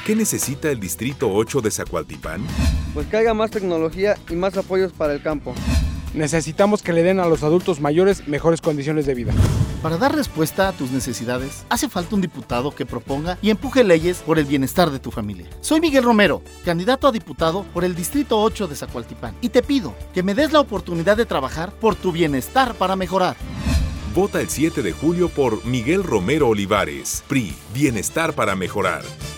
¿Qué necesita el Distrito 8 de Zacualtipán? Pues que haya más tecnología y más apoyos para el campo. Necesitamos que le den a los adultos mayores mejores condiciones de vida. Para dar respuesta a tus necesidades, hace falta un diputado que proponga y empuje leyes por el bienestar de tu familia. Soy Miguel Romero, candidato a diputado por el Distrito 8 de Zacualtipán, y te pido que me des la oportunidad de trabajar por tu bienestar para mejorar. Vota el 7 de julio por Miguel Romero Olivares, PRI, Bienestar para Mejorar.